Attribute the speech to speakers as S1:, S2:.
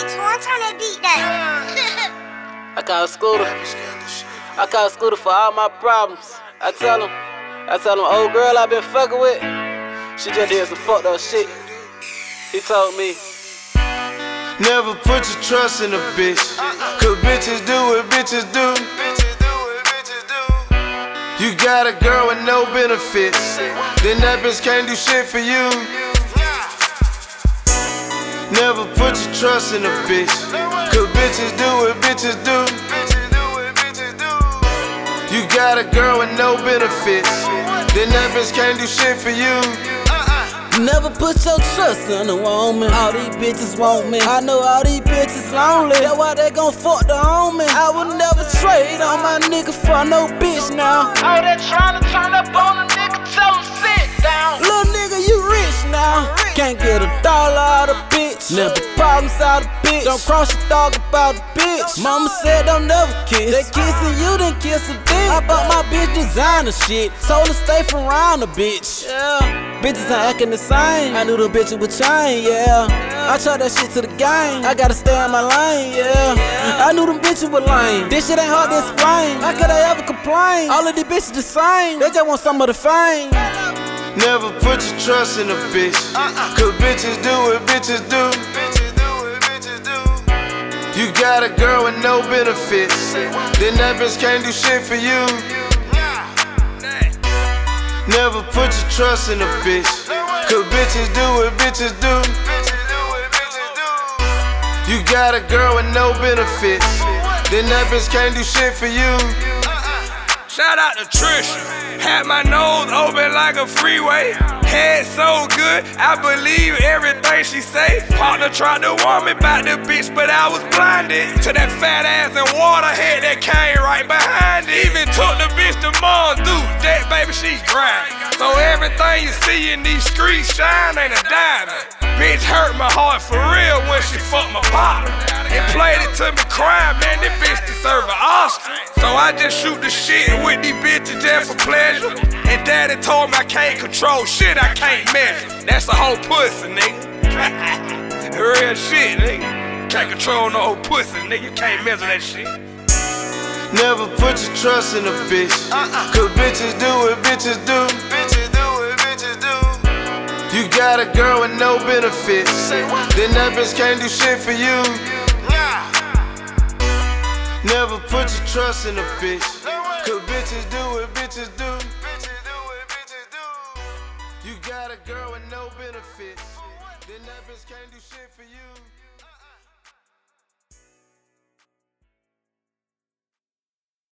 S1: Torn, turn that beat down.
S2: I call Scooter. I call Scooter for all my problems. I tell him, old girl I been fucking with, she just did some fucked up shit. He told me,
S3: never put your trust in a bitch, cause bitches do what bitches do. You got a girl with no benefits, then that bitch can't do shit for you. Never put your trust in a bitch, cause bitches do what bitches do. You got a girl with no benefits, then that bitch can't do shit for you.
S4: Never put your trust in a woman. All these bitches want me. I know all these bitches lonely. That's why they gon' fuck the homie. I would never trade on my nigga for no bitch now.
S5: All that tryna turn up on a nigga, tell him sit down.
S4: Little nigga, you rich now. Can't get $1 out of bitch. Never problems out of bitch. Don't cross your dog about a bitch. Mama said don't never kiss. They kissing you, then kiss a dick. I bought my bitch designer shit. Told her stay from around a bitch. Yeah. Bitches ain't acting the same. I knew the bitch would change, yeah. I tried that shit to the game. I gotta stay in my lane, yeah. I knew them bitches were lame. This shit ain't hard to explain. How could I ever complain? All of these bitches the same. They just want some of the fame.
S3: Never put your trust in a bitch, cause bitches do what bitches do. You got a girl with no benefits, then that bitch can't do shit for you. Never put your trust in a bitch, cause bitches do what bitches do. You got a girl with no benefits, then that bitch can't do shit for you.
S6: Shout out to Trisha, had my nose open like a freeway. Head so good, I believe everything she say. Partner tried to warn me about the bitch, but I was blinded to that fat ass and water head that came right behind it. Even took the bitch to Mons, dude, that baby, she's dry. So everything you see in these streets shine ain't a diamond. Bitch hurt my heart for real when she fucked my partner and played it to me crying, man, this bitch deserve an Oscar. So I just shoot the shit with these bitches just for pleasure. And daddy told me I can't control shit I can't measure. That's a whole pussy, nigga. Real shit, nigga. Can't control no whole pussy, nigga. You can't measure that shit.
S3: Never put your trust in a bitch, cause bitches do what bitches do. You got a girl with no benefits, then that bitch can't do shit for you. Never put your trust in a bitch, cause bitches do what bitches do. You got a girl with no benefits, then that bitch can't do shit for you.